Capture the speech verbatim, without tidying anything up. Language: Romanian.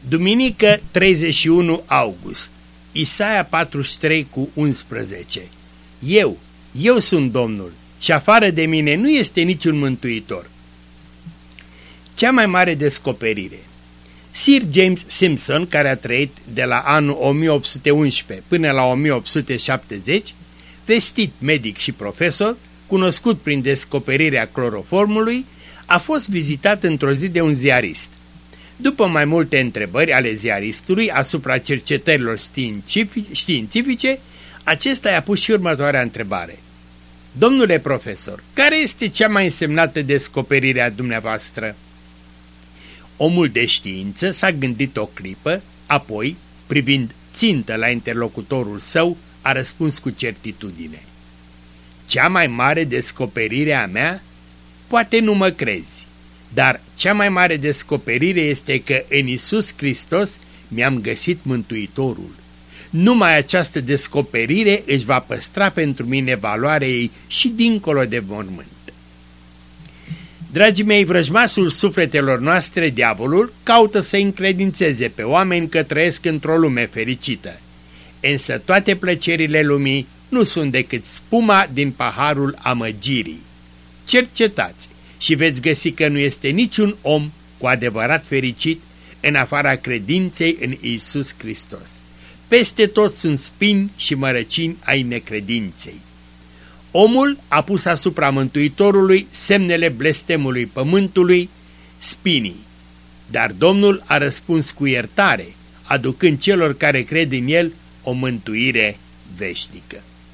Duminică treizeci și unu august. Isaia patruzeci și trei cu unsprezece. Eu, eu sunt Domnul și afară de mine nu este niciun mântuitor. Cea mai mare descoperire. Sir James Simpson, care a trăit de la anul o mie opt sute unsprezece până la o mie opt sute șaptezeci, vestit medic și profesor, cunoscut prin descoperirea cloroformului, a fost vizitat într-o zi de un ziarist. După mai multe întrebări ale ziaristului asupra cercetărilor științifice, acesta i-a pus și următoarea întrebare. Domnule profesor, care este cea mai însemnată descoperire a dumneavoastră? Omul de știință s-a gândit o clipă, apoi, privind țintă la interlocutorul său, a răspuns cu certitudine. Cea mai mare descoperire a mea? Poate nu mă crezi, dar cea mai mare descoperire este că în Iisus Hristos mi-am găsit Mântuitorul. Numai această descoperire își va păstra pentru mine valoarea ei și dincolo de mormânt. Dragii mei, vrăjmașul sufletelor noastre, diavolul, caută să încredințeze pe oameni că trăiesc într-o lume fericită. Însă toate plăcerile lumii nu sunt decât spuma din paharul amăgirii. Cercetați și veți găsi că nu este niciun om cu adevărat fericit în afara credinței în Iisus Hristos. Peste tot sunt spini și mărăcini ai necredinței. Omul a pus asupra Mântuitorului semnele blestemului pământului, spinii, dar Domnul a răspuns cu iertare, aducând celor care cred în El o mântuire veșnică.